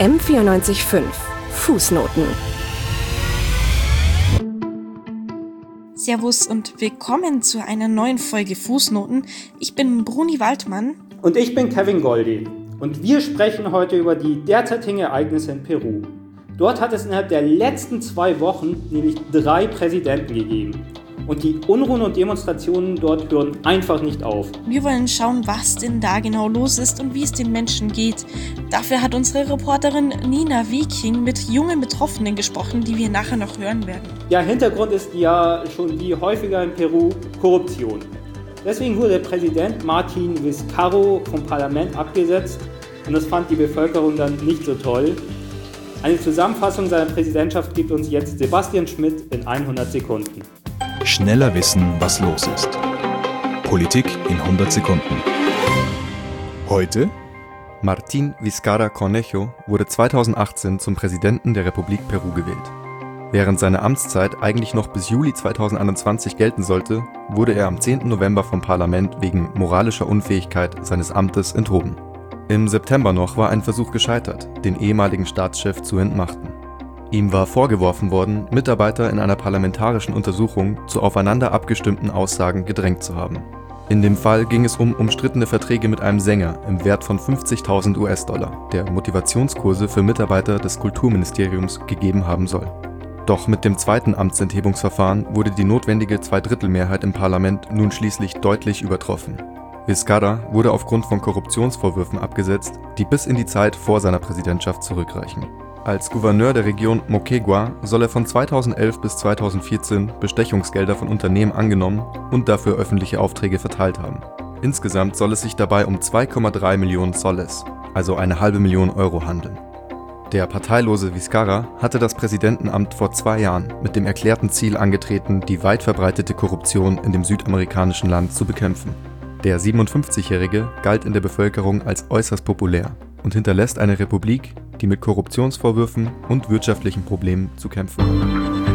M94.5 Fußnoten. Servus und willkommen zu einer neuen Folge Fußnoten. Ich bin Bruni Waldmann. Und ich bin Kevin Goldi. Und wir sprechen heute über die derzeitigen Ereignisse in Peru. Dort hat es innerhalb der letzten 2 Wochen nämlich 3 Präsidenten gegeben. Und die Unruhen und Demonstrationen dort hören einfach nicht auf. Wir wollen schauen, was denn da genau los ist und wie es den Menschen geht. Dafür hat unsere Reporterin Nina Viking mit jungen Betroffenen gesprochen, die wir nachher noch hören werden. Ja, Hintergrund ist ja schon wie häufiger in Peru Korruption. Deswegen wurde Präsident Martin Vizcarro vom Parlament abgesetzt und das fand die Bevölkerung dann nicht so toll. Eine Zusammenfassung seiner Präsidentschaft gibt uns jetzt Sebastian Schmidt in 100 Sekunden. Schneller wissen, was los ist. Politik in 100 Sekunden. Heute: Martín Vizcarra Cornejo wurde 2018 zum Präsidenten der Republik Peru gewählt. Während seine Amtszeit eigentlich noch bis Juli 2021 gelten sollte, wurde er am 10. November vom Parlament wegen moralischer Unfähigkeit seines Amtes enthoben. Im September noch war ein Versuch gescheitert, den ehemaligen Staatschef zu entmachten. Ihm war vorgeworfen worden, Mitarbeiter in einer parlamentarischen Untersuchung zu aufeinander abgestimmten Aussagen gedrängt zu haben. In dem Fall ging es um umstrittene Verträge mit einem Sänger im Wert von 50.000 US-Dollar, der Motivationskurse für Mitarbeiter des Kulturministeriums gegeben haben soll. Doch mit dem zweiten Amtsenthebungsverfahren wurde die notwendige Zweidrittelmehrheit im Parlament nun schließlich deutlich übertroffen. Vizcarra wurde aufgrund von Korruptionsvorwürfen abgesetzt, die bis in die Zeit vor seiner Präsidentschaft zurückreichen. Als Gouverneur der Region Moquegua soll er von 2011 bis 2014 Bestechungsgelder von Unternehmen angenommen und dafür öffentliche Aufträge verteilt haben. Insgesamt soll es sich dabei um 2,3 Millionen Soles, also eine halbe Million Euro, handeln. Der parteilose Vizcarra hatte das Präsidentenamt vor 2 Jahren mit dem erklärten Ziel angetreten, die weit verbreitete Korruption in dem südamerikanischen Land zu bekämpfen. Der 57-Jährige galt in der Bevölkerung als äußerst populär und hinterlässt eine Republik, die mit Korruptionsvorwürfen und wirtschaftlichen Problemen zu kämpfen hat.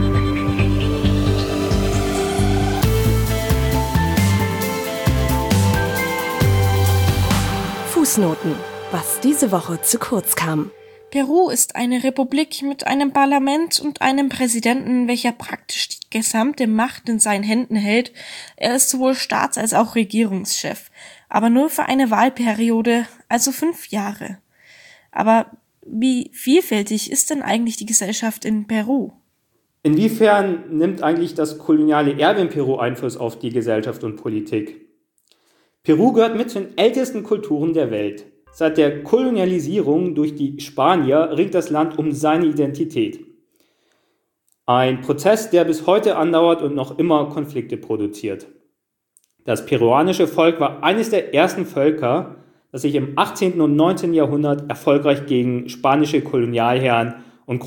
Fußnoten, was diese Woche zu kurz kam. Peru ist eine Republik mit einem Parlament und einem Präsidenten, welcher praktisch die gesamte Macht in seinen Händen hält. Er ist sowohl Staats- als auch Regierungschef, aber nur für eine Wahlperiode, also 5 Jahre. Aber wie vielfältig ist denn eigentlich die Gesellschaft in Peru? Inwiefern nimmt eigentlich das koloniale Erbe in Peru Einfluss auf die Gesellschaft und Politik? Peru gehört mit zu den ältesten Kulturen der Welt. Seit der Kolonialisierung durch die Spanier ringt das Land um seine Identität. Ein Prozess, der bis heute andauert und noch immer Konflikte produziert. Das peruanische Volk war eines der ersten Völker, das sich im 18. und 19. Jahrhundert erfolgreich gegen spanische Kolonialherren und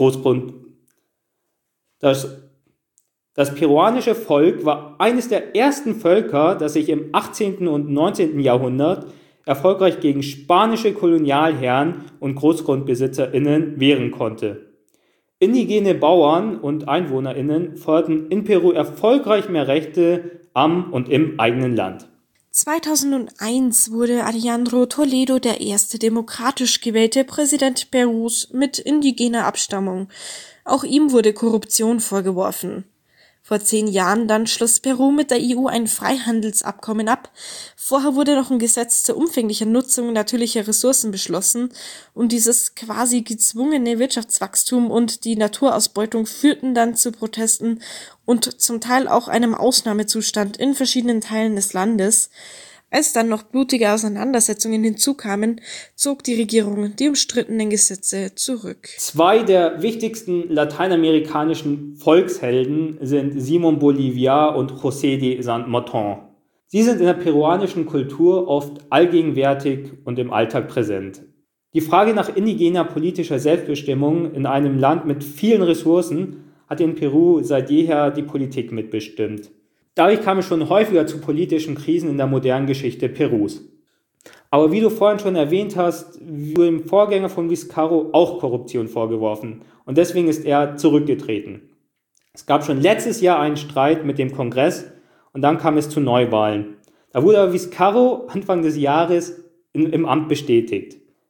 Das peruanische Volk war eines der ersten Völker, das sich im 18. und 19. Jahrhundert erfolgreich gegen spanische Kolonialherren und GroßgrundbesitzerInnen wehren konnte. Indigene Bauern und EinwohnerInnen forderten in Peru erfolgreich mehr Rechte am und im eigenen Land. 2001 wurde Alejandro Toledo der erste demokratisch gewählte Präsident Perus mit indigener Abstammung. Auch ihm wurde Korruption vorgeworfen. Vor 10 Jahren dann schloss Peru mit der EU ein Freihandelsabkommen ab. Vorher wurde noch ein Gesetz zur umfänglichen Nutzung natürlicher Ressourcen beschlossen und dieses quasi gezwungene Wirtschaftswachstum und die Naturausbeutung führten dann zu Protesten und zum Teil auch einem Ausnahmezustand in verschiedenen Teilen des Landes. Als dann noch blutige Auseinandersetzungen hinzukamen, zog die Regierung die umstrittenen Gesetze zurück. 2 der wichtigsten lateinamerikanischen Volkshelden sind Simón Bolívar und José de San Martín. Sie sind in der peruanischen Kultur oft allgegenwärtig und im Alltag präsent. Die Frage nach indigener politischer Selbstbestimmung in einem Land mit vielen Ressourcen hat in Peru seit jeher die Politik mitbestimmt. Dadurch kam es schon häufiger zu politischen Krisen in der modernen Geschichte Perus. Aber wie du vorhin schon erwähnt hast, wurde dem Vorgänger von Vizcarro auch Korruption vorgeworfen und deswegen ist er zurückgetreten. Es gab schon letztes Jahr einen Streit mit dem Kongress und dann kam es zu Neuwahlen. Da wurde Vizcarro Anfang des Jahres im Amt bestätigt.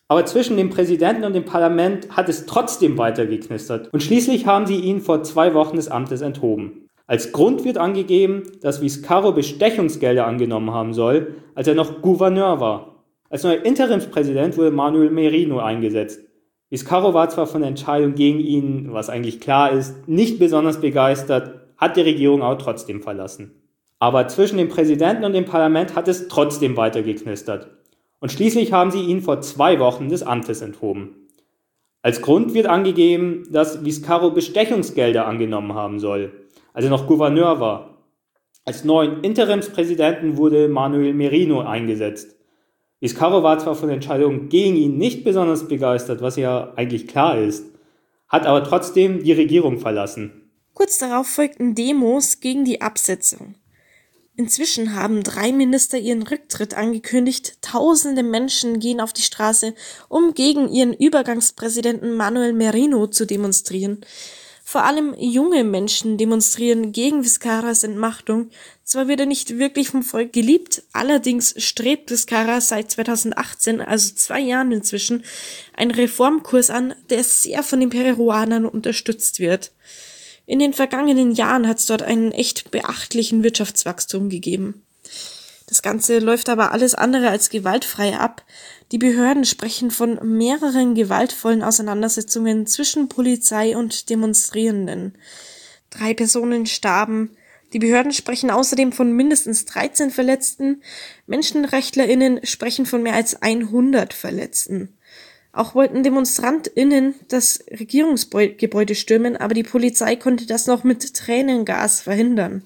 Aber zwischen dem Präsidenten und dem Parlament hat es trotzdem weiter geknistert. Und schließlich haben sie ihn vor 2 Wochen des Amtes enthoben. Als Grund wird angegeben, dass Vizcarro Bestechungsgelder angenommen haben soll, als er noch Gouverneur war. Als neuer Interimspräsident wurde Manuel Merino eingesetzt. Vizcarro war zwar von der Entscheidung gegen ihn, was eigentlich klar ist, nicht besonders begeistert, hat die Regierung aber trotzdem verlassen. Aber zwischen dem Präsidenten und dem Parlament hat es trotzdem weiter geknistert. Und schließlich haben sie ihn vor 2 Wochen des Amtes enthoben. Als Grund wird angegeben, dass Vizcarro Bestechungsgelder angenommen haben soll, als er noch Gouverneur war. Als neuen Interimspräsidenten wurde Manuel Merino eingesetzt. Vizcarro war zwar von der Entscheidung gegen ihn nicht besonders begeistert, was ja eigentlich klar ist, hat aber trotzdem die Regierung verlassen. Kurz darauf folgten Demos gegen die Absetzung. Inzwischen haben 3 Minister ihren Rücktritt angekündigt. Tausende Menschen gehen auf die Straße, um gegen ihren Übergangspräsidenten Manuel Merino zu demonstrieren. Vor allem junge Menschen demonstrieren gegen Vizcarras Entmachtung. Zwar wird er nicht wirklich vom Volk geliebt, allerdings strebt Vizcarra seit 2018, also 2 Jahren inzwischen, einen Reformkurs an, der sehr von den Peruanern unterstützt wird. In den vergangenen Jahren hat es dort einen echt beachtlichen Wirtschaftswachstum gegeben. Das Ganze läuft aber alles andere als gewaltfrei ab. Die Behörden sprechen von mehreren gewaltvollen Auseinandersetzungen zwischen Polizei und Demonstrierenden. 3 Personen starben. Die Behörden sprechen außerdem von mindestens 13 Verletzten. MenschenrechtlerInnen sprechen von mehr als 100 Verletzten. Auch wollten DemonstrantInnen das Regierungsgebäude stürmen, aber die Polizei konnte das noch mit Tränengas verhindern.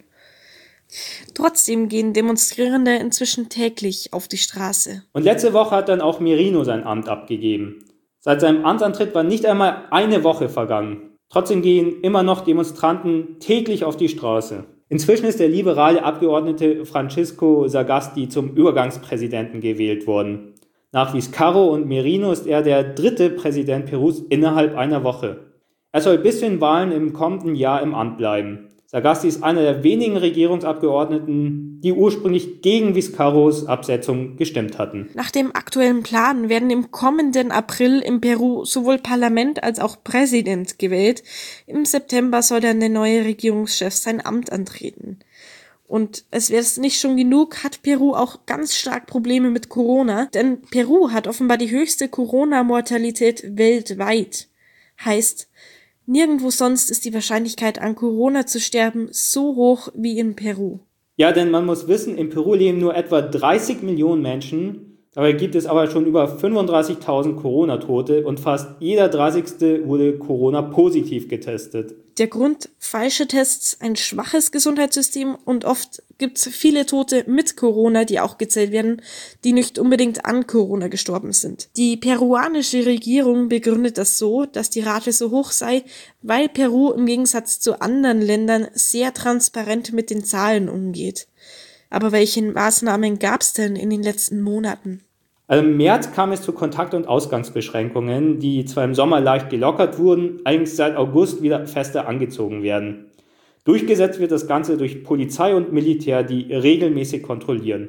Trotzdem gehen Demonstrierende inzwischen täglich auf die Straße. Und letzte Woche hat dann auch Merino sein Amt abgegeben. Seit seinem Amtsantritt war nicht einmal eine Woche vergangen. Trotzdem gehen immer noch Demonstranten täglich auf die Straße. Inzwischen ist der liberale Abgeordnete Francisco Sagasti zum Übergangspräsidenten gewählt worden. Nach Vizcarro und Merino ist er der 3. Präsident Perus innerhalb einer Woche. Er soll bis zu den Wahlen im kommenden Jahr im Amt bleiben. Sagasti ist einer der wenigen Regierungsabgeordneten, die ursprünglich gegen Vizcarros Absetzung gestimmt hatten. Nach dem aktuellen Plan werden im kommenden April im Peru sowohl Parlament als auch Präsident gewählt. Im September soll dann der neue Regierungschef sein Amt antreten. Und als wäre es nicht schon genug, hat Peru auch ganz stark Probleme mit Corona, denn Peru hat offenbar die höchste Corona-Mortalität weltweit. Heißt, nirgendwo sonst ist die Wahrscheinlichkeit, an Corona zu sterben, so hoch wie in Peru. Ja, denn man muss wissen, in Peru leben nur etwa 30 Millionen Menschen. Dabei gibt es aber schon über 35.000 Corona-Tote und fast jeder 30. wurde Corona-positiv getestet. Der Grund: falsche Tests, ein schwaches Gesundheitssystem und oft gibt es viele Tote mit Corona, die auch gezählt werden, die nicht unbedingt an Corona gestorben sind. Die peruanische Regierung begründet das so, dass die Rate so hoch sei, weil Peru im Gegensatz zu anderen Ländern sehr transparent mit den Zahlen umgeht. Aber welche Maßnahmen gab es denn in den letzten Monaten? Also im März kam es zu Kontakt- und Ausgangsbeschränkungen, die zwar im Sommer leicht gelockert wurden, allerdings seit August wieder fester angezogen werden. Durchgesetzt wird das Ganze durch Polizei und Militär, die regelmäßig kontrollieren.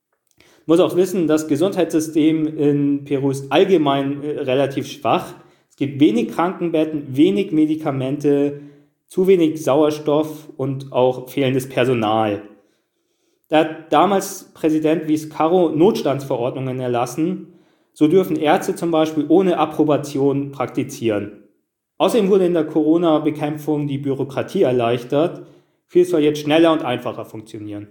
Man muss auch wissen, das Gesundheitssystem in Peru ist allgemein relativ schwach. Es gibt wenig Krankenbetten, wenig Medikamente, zu wenig Sauerstoff und auch fehlendes Personal. Da hat damals Präsident Vizcarro Notstandsverordnungen erlassen. So dürfen Ärzte zum Beispiel ohne Approbation praktizieren. Außerdem wurde in der Corona-Bekämpfung die Bürokratie erleichtert. Viel soll jetzt schneller und einfacher funktionieren.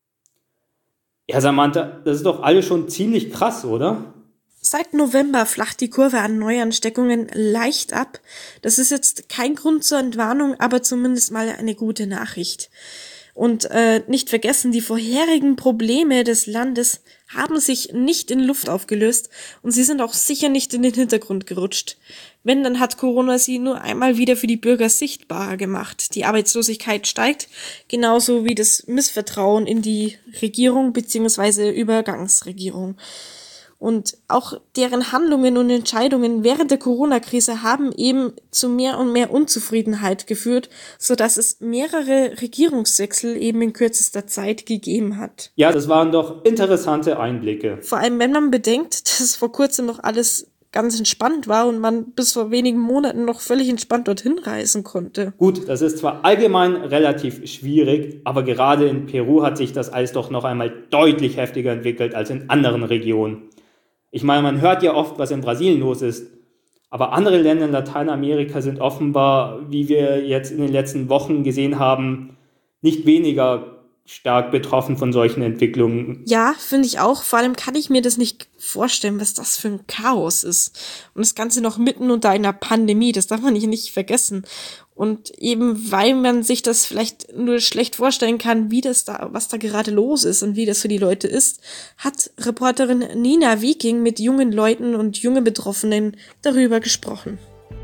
Ja, Samantha, das ist doch alles schon ziemlich krass, oder? Seit November flacht die Kurve an Neuansteckungen leicht ab. Das ist jetzt kein Grund zur Entwarnung, aber zumindest mal eine gute Nachricht. Und nicht vergessen, die vorherigen Probleme des Landes haben sich nicht in Luft aufgelöst und sie sind auch sicher nicht in den Hintergrund gerutscht. Wenn, dann hat Corona sie nur einmal wieder für die Bürger sichtbarer gemacht. Die Arbeitslosigkeit steigt, genauso wie das Missvertrauen in die Regierung bzw. Übergangsregierung. Und auch deren Handlungen und Entscheidungen während der Corona-Krise haben eben zu mehr und mehr Unzufriedenheit geführt, sodass es mehrere Regierungswechsel eben in kürzester Zeit gegeben hat. Ja, das waren doch interessante Einblicke. Vor allem, wenn man bedenkt, dass vor kurzem noch alles ganz entspannt war und man bis vor wenigen Monaten noch völlig entspannt dorthin reisen konnte. Gut, das ist zwar allgemein relativ schwierig, aber gerade in Peru hat sich das alles doch noch einmal deutlich heftiger entwickelt als in anderen Regionen. Ich meine, man hört ja oft, was in Brasilien los ist, aber andere Länder in Lateinamerika sind offenbar, wie wir jetzt in den letzten Wochen gesehen haben, nicht weniger stark betroffen von solchen Entwicklungen. Ja, finde ich auch. Vor allem kann ich mir das nicht vorstellen, was das für ein Chaos ist. Und das Ganze noch mitten unter einer Pandemie, das darf man nicht vergessen. Und eben, weil man sich das vielleicht nur schlecht vorstellen kann, was da gerade los ist und wie das für die Leute ist, hat Reporterin Nina Viking mit jungen Leuten und jungen Betroffenen darüber gesprochen.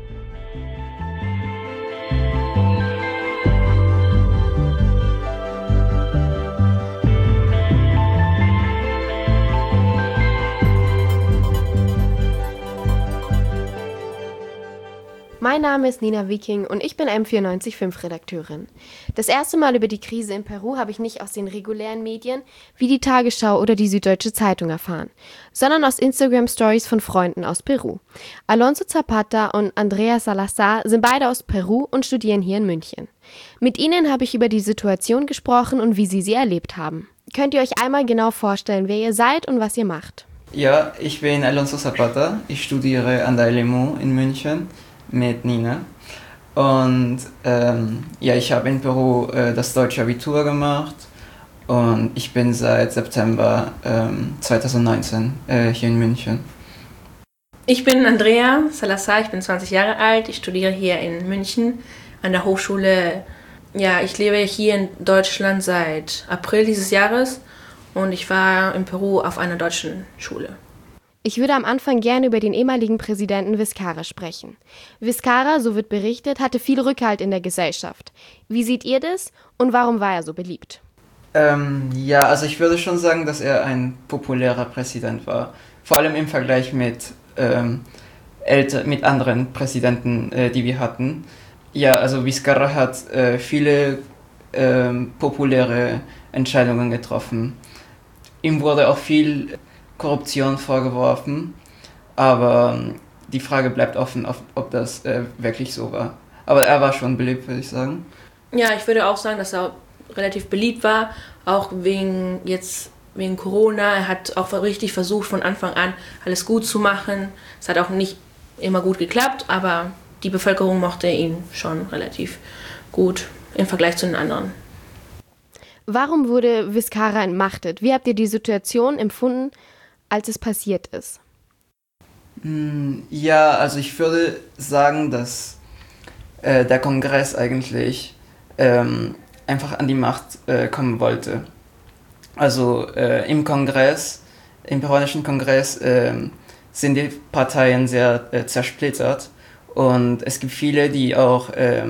Mein Name ist Nina Viking und ich bin M94.5-Redakteurin. Das erste Mal über die Krise in Peru habe ich nicht aus den regulären Medien wie die Tagesschau oder die Süddeutsche Zeitung erfahren, sondern aus Instagram-Stories von Freunden aus Peru. Alonso Zapata und Andrea Salazar sind beide aus Peru und studieren hier in München. Mit ihnen habe ich über die Situation gesprochen und wie sie erlebt haben. Könnt ihr euch einmal genau vorstellen, wer ihr seid und was ihr macht? Ja, ich bin Alonso Zapata. Ich studiere an der LMU in München mit Nina. Und ich habe in Peru das deutsche Abitur gemacht und ich bin seit September 2019 hier in München. Ich bin Andrea Salazar, ich bin 20 Jahre alt, ich studiere hier in München an der Hochschule. Ja, ich lebe hier in Deutschland seit April dieses Jahres und ich war in Peru auf einer deutschen Schule. Ich würde am Anfang gerne über den ehemaligen Präsidenten Vizcarra sprechen. Vizcarra, so wird berichtet, hatte viel Rückhalt in der Gesellschaft. Wie seht ihr das und warum war er so beliebt? Also ich würde schon sagen, dass er ein populärer Präsident war. Vor allem im Vergleich mit anderen Präsidenten, die wir hatten. Ja, also Vizcarra hat viele populäre Entscheidungen getroffen. Ihm wurde auch viel Korruption vorgeworfen, aber die Frage bleibt offen, ob das wirklich so war. Aber er war schon beliebt, würde ich sagen. Ja, ich würde auch sagen, dass er relativ beliebt war, auch wegen Corona. Er hat auch richtig versucht, von Anfang an alles gut zu machen. Es hat auch nicht immer gut geklappt, aber die Bevölkerung mochte ihn schon relativ gut im Vergleich zu den anderen. Warum wurde Vizcarra entmachtet? Wie habt ihr die Situation empfunden, als es passiert ist? Ja, also ich würde sagen, dass der Kongress eigentlich einfach an die Macht kommen wollte. Also im peruanischen Kongress sind die Parteien sehr zersplittert und es gibt viele, die auch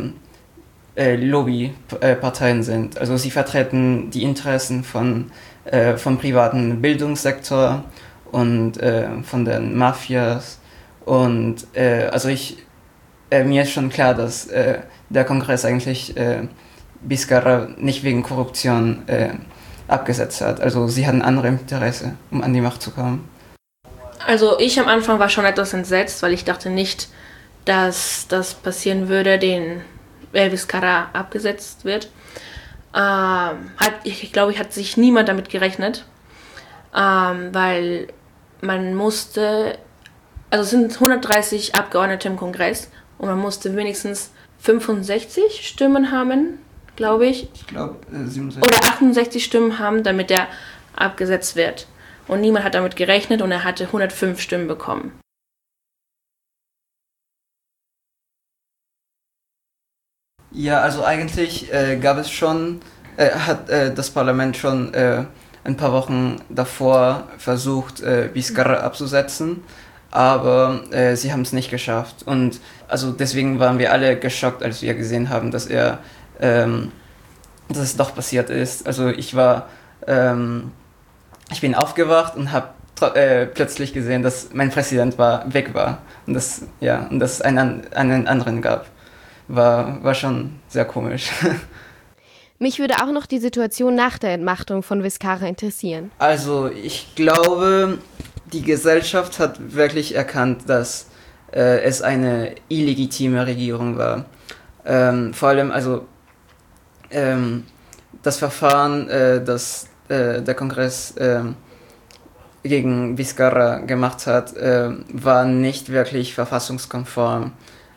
Lobbyparteien sind. Also sie vertreten die Interessen vom privaten Bildungssektor und von den Mafias. Und mir ist schon klar, dass der Kongress eigentlich Vizcarra nicht wegen Korruption abgesetzt hat. Also sie hatten andere Interesse, um an die Macht zu kommen. Also ich am Anfang war schon etwas entsetzt, weil ich dachte nicht, dass das passieren würde, Vizcarra abgesetzt wird. Ich glaube, hat sich niemand damit gerechnet, weil man musste, also es sind 130 Abgeordnete im Kongress und man musste wenigstens 65 Stimmen haben, glaube ich. Ich glaube 67. Oder 68 Stimmen haben, damit er abgesetzt wird. Und niemand hat damit gerechnet und er hatte 105 Stimmen bekommen. Ja, also eigentlich hat das Parlament schon ein paar Wochen davor versucht, Vizcarra abzusetzen, aber sie haben es nicht geschafft. Und also deswegen waren wir alle geschockt, als wir gesehen haben, dass es doch passiert ist. Also ich bin aufgewacht und habe plötzlich gesehen, dass mein Präsident weg war und dass es einen anderen gab. War schon sehr komisch. Mich würde auch noch die Situation nach der Entmachtung von Vizcarra interessieren. Also ich glaube, die Gesellschaft hat wirklich erkannt, dass es eine illegitime Regierung war. Vor allem, also das Verfahren, das der Kongress gegen Vizcarra gemacht hat, war nicht wirklich verfassungskonform.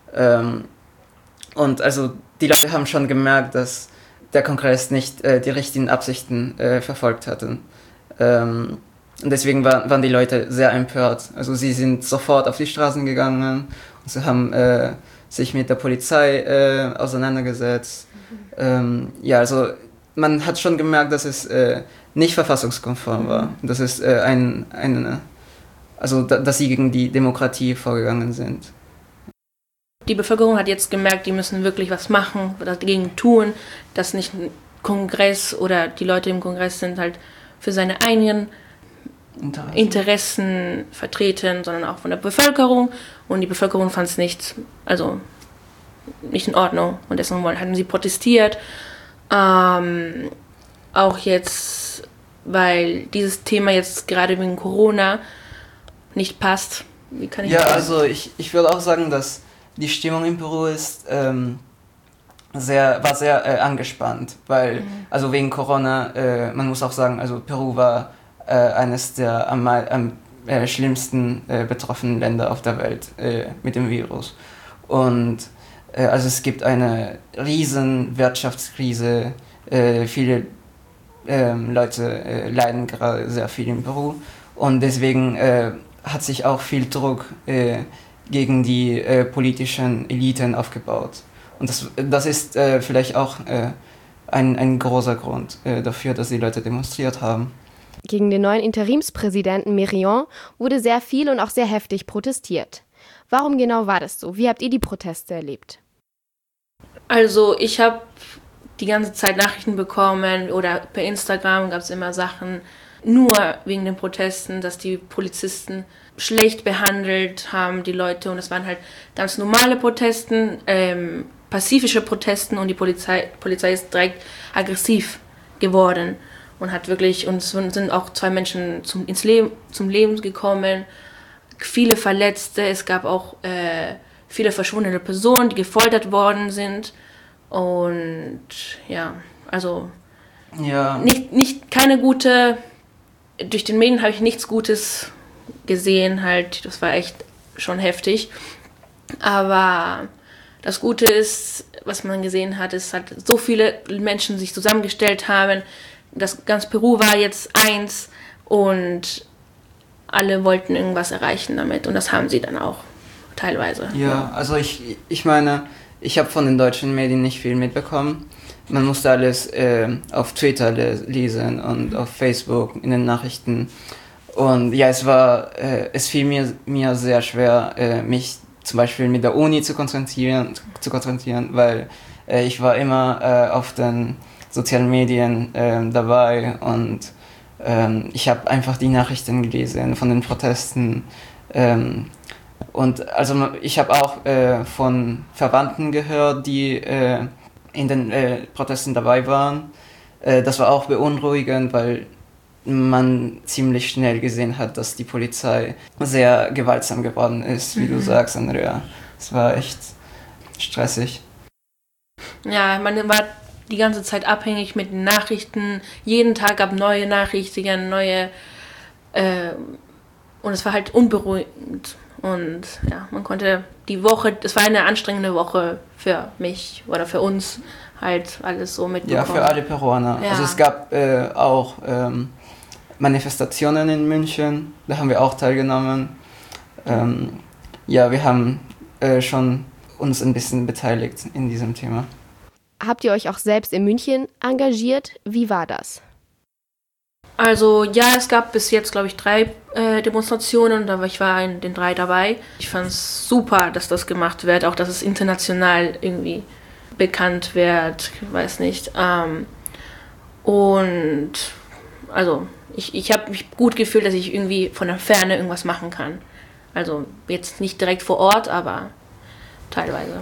Und also die Leute haben schon gemerkt, dass der Kongress nicht die richtigen Absichten verfolgt hatte. Und deswegen waren die Leute sehr empört. Also sie sind sofort auf die Straßen gegangen und sie haben sich mit der Polizei auseinandergesetzt. Ja, also man hat schon gemerkt, dass es nicht verfassungskonform war. Das ist dass sie gegen die Demokratie vorgegangen sind. Die Bevölkerung hat jetzt gemerkt, die müssen wirklich was machen, dagegen tun, dass nicht ein Kongress oder die Leute im Kongress sind halt für seine eigenen Interessen vertreten, sondern auch von der Bevölkerung. Und die Bevölkerung fand es nicht in Ordnung. Und deswegen haben sie protestiert. Auch jetzt, weil dieses Thema jetzt gerade wegen Corona nicht passt. Wie kann ich Ja, also ich würde auch sagen, dass die Stimmung in Peru ist war sehr angespannt, weil also wegen Corona, man muss auch sagen, also Peru war eines der am schlimmsten betroffenen Länder auf der Welt mit dem Virus. Und also es gibt eine riesen Wirtschaftskrise, viele Leute leiden gerade sehr viel in Peru und deswegen hat sich auch viel Druck gegen die politischen Eliten aufgebaut. Und das ist vielleicht auch ein großer Grund dafür, dass die Leute demonstriert haben. Gegen den neuen Interimspräsidenten Merion wurde sehr viel und auch sehr heftig protestiert. Warum genau war das so? Wie habt ihr die Proteste erlebt? Also ich habe die ganze Zeit Nachrichten bekommen oder per Instagram gab es immer Sachen, nur wegen den Protesten, dass die Polizisten schlecht behandelt haben, die Leute. Und es waren halt ganz normale Protesten, pazifische Protesten und die Polizei ist direkt aggressiv geworden und hat wirklich, und es sind auch 2 Menschen zum Leben gekommen, viele Verletzte, es gab auch viele verschwundene Personen, die gefoltert worden sind und ja, also keine gute, durch den Medien habe ich nichts Gutes gesehen, halt, das war echt schon heftig, aber das Gute ist, was man gesehen hat, ist halt so viele Menschen sich zusammengestellt haben, das ganz Peru war jetzt eins und alle wollten irgendwas erreichen damit und das haben sie dann auch teilweise. Ja, also ich meine, ich habe von den deutschen Medien nicht viel mitbekommen. Man musste alles auf Twitter lesen und auf Facebook in den Nachrichten. Und ja, es fiel mir sehr schwer, mich zum Beispiel mit der Uni zu konzentrieren, weil ich war immer auf den sozialen Medien dabei und ich habe einfach die Nachrichten gelesen von den Protesten. Und also ich habe auch von Verwandten gehört, die in den Protesten dabei waren. Das war auch beunruhigend, weil man ziemlich schnell gesehen hat, dass die Polizei sehr gewaltsam geworden ist, wie du sagst, Andrea. Es war echt stressig. Ja, man war die ganze Zeit abhängig mit den Nachrichten. Jeden Tag gab neue Nachrichten, und es war halt unberuhigend. Und ja, man konnte es war eine anstrengende Woche für mich oder für uns, halt alles so mitbekommen. Ja, für alle Peruaner. Ja. Also es gab auch Manifestationen in München, da haben wir auch teilgenommen. Ja, wir haben schon uns ein bisschen beteiligt in diesem Thema. Habt ihr euch auch selbst in München engagiert? Wie war das? Also ja, es gab bis jetzt, glaube ich, 3 Demonstrationen, aber ich war in den 3 dabei. Ich fand es super, dass das gemacht wird, auch dass es international irgendwie bekannt wird, ich weiß nicht. Und also ich habe mich gut gefühlt, dass ich irgendwie von der Ferne irgendwas machen kann. Also jetzt nicht direkt vor Ort, aber teilweise.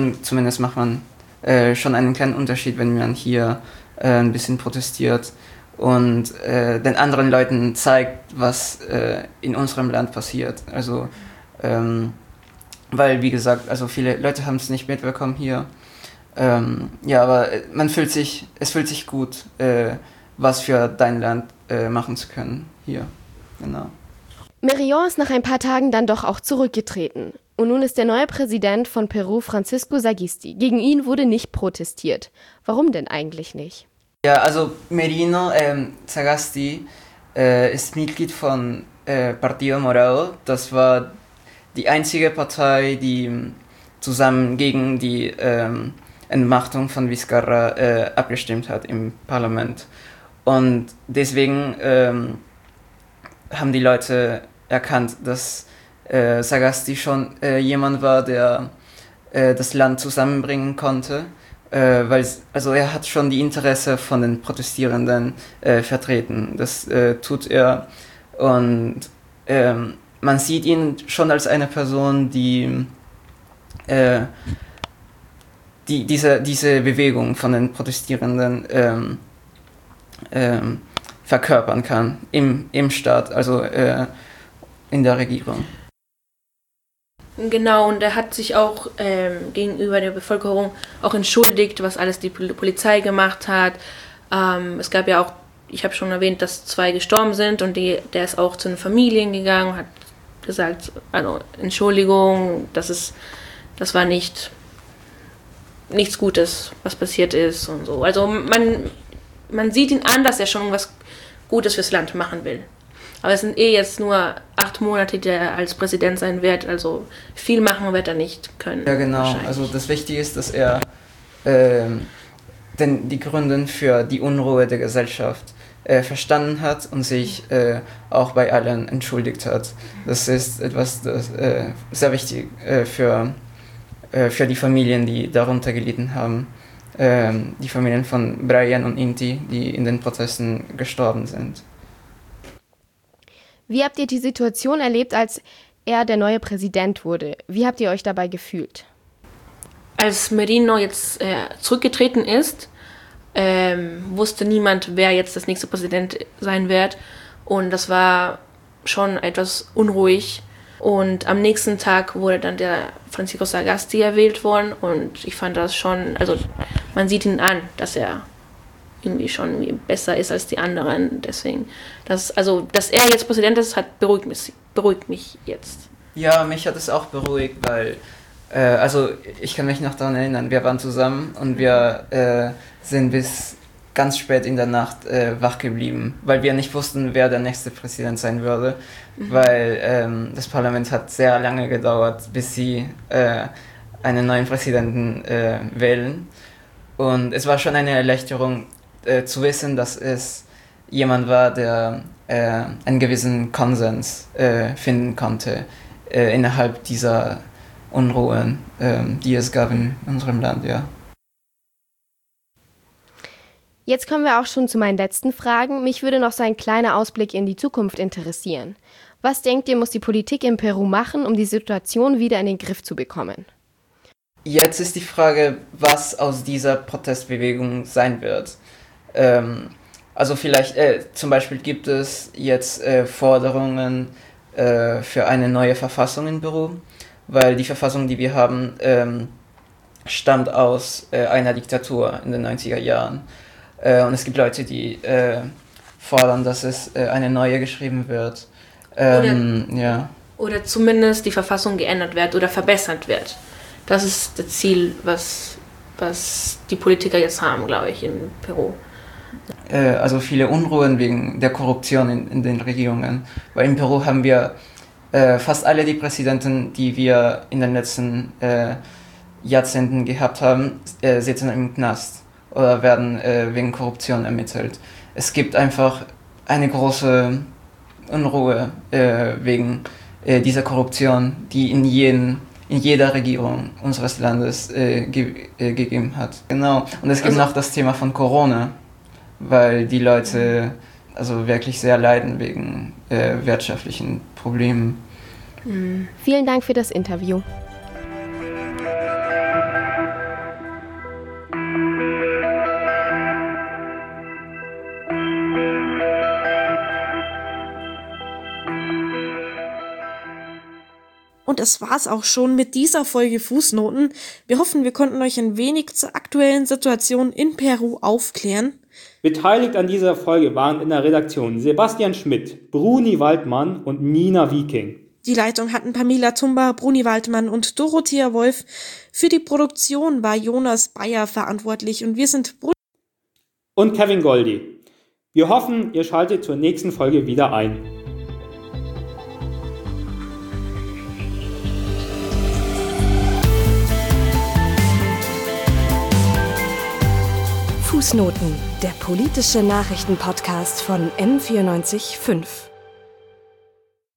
Zumindest macht man schon einen kleinen Unterschied, wenn man hier ein bisschen protestiert. und den anderen Leuten zeigt, was in unserem Land passiert. Also, weil, wie gesagt, also viele Leute haben es nicht mitbekommen hier. Ja, aber es fühlt sich gut, was für dein Land machen zu können hier. Genau. Merillón ist nach ein paar Tagen dann doch auch zurückgetreten. Und nun ist der neue Präsident von Peru Francisco Sagasti. Gegen ihn wurde nicht protestiert. Warum denn eigentlich nicht? Ja, also Merino Sagasti ist Mitglied von Partido Morado. Das war die einzige Partei, die zusammen gegen die Entmachtung von Vizcarra abgestimmt hat im Parlament. Und deswegen haben die Leute erkannt, dass Sagasti schon jemand war, der das Land zusammenbringen konnte, weil er hat schon die Interesse von den Protestierenden vertreten. Das tut er und man sieht ihn schon als eine Person, die diese Bewegung von den Protestierenden verkörpern kann im Staat, also in der Regierung. Genau, und er hat sich auch gegenüber der Bevölkerung auch entschuldigt, was alles die Polizei gemacht hat. Es gab ja auch, ich habe schon erwähnt, dass 2 gestorben sind und der ist auch zu den Familien gegangen, hat gesagt, also Entschuldigung, das war nichts Gutes, was passiert ist und so. Also man sieht ihn an, dass er schon was Gutes fürs Land machen will. Aber es sind jetzt nur 8 Monate, die er als Präsident sein wird, also viel machen wird er nicht können. Ja, genau. Also das Wichtige ist, dass er die Gründe für die Unruhe der Gesellschaft verstanden hat und sich auch bei allen entschuldigt hat. Das ist etwas das, sehr wichtig für die Familien, die darunter gelitten haben. Die Familien von Brian und Inti, die in den Protesten gestorben sind. Wie habt ihr die Situation erlebt, als er der neue Präsident wurde? Wie habt ihr euch dabei gefühlt? Als Merino jetzt zurückgetreten ist, wusste niemand, wer jetzt das nächste Präsident sein wird. Und das war schon etwas unruhig. Und am nächsten Tag wurde dann der Francisco Sagasti erwählt worden. Und ich fand das schon, also man sieht ihn an, dass er irgendwie schon besser ist als die anderen. Deswegen, dass er jetzt Präsident ist, beruhigt mich jetzt. Ja, mich hat es auch beruhigt, weil ich kann mich noch daran erinnern, wir waren zusammen und wir sind bis ganz spät in der Nacht wach geblieben, weil wir nicht wussten, wer der nächste Präsident sein würde, weil das Parlament hat sehr lange gedauert, bis sie einen neuen Präsidenten wählen. Und es war schon eine Erleichterung zu wissen, dass es jemand war, der einen gewissen Konsens finden konnte innerhalb dieser Unruhen, die es gab in unserem Land, ja. Jetzt kommen wir auch schon zu meinen letzten Fragen. Mich würde noch so ein kleiner Ausblick in die Zukunft interessieren. Was denkt ihr, muss die Politik in Peru machen, um die Situation wieder in den Griff zu bekommen? Jetzt ist die Frage, was aus dieser Protestbewegung sein wird. Also vielleicht, zum Beispiel gibt es jetzt Forderungen für eine neue Verfassung in Peru, weil die Verfassung, die wir haben, stammt aus einer Diktatur in den 90er Jahren. Und es gibt Leute, die fordern, dass es eine neue geschrieben wird. Oder zumindest die Verfassung geändert wird oder verbessert wird. Das ist das Ziel, was die Politiker jetzt haben, glaube ich, in Peru. Also viele Unruhen wegen der Korruption in den Regierungen. Weil in Peru haben wir fast alle die Präsidenten, die wir in den letzten Jahrzehnten gehabt haben, sitzen im Knast oder werden wegen Korruption ermittelt. Es gibt einfach eine große Unruhe wegen dieser Korruption, die in jeder Regierung unseres Landes gegeben hat. Genau. Und es gibt noch das Thema von Corona, weil die Leute also wirklich sehr leiden wegen wirtschaftlichen Problemen. Vielen Dank für das Interview. Und das war's auch schon mit dieser Folge Fußnoten. Wir hoffen, wir konnten euch ein wenig zur aktuellen Situation in Peru aufklären. Beteiligt an dieser Folge waren in der Redaktion Sebastian Schmidt, Bruni Waldmann und Nina Viking. Die Leitung hatten Pamela Tumba, Bruni Waldmann und Dorothea Wolf. Für die Produktion war Jonas Bayer verantwortlich und wir sind und Kevin Goldi. Wir hoffen, ihr schaltet zur nächsten Folge wieder ein. Fußnoten, der politische Nachrichtenpodcast von M94.5.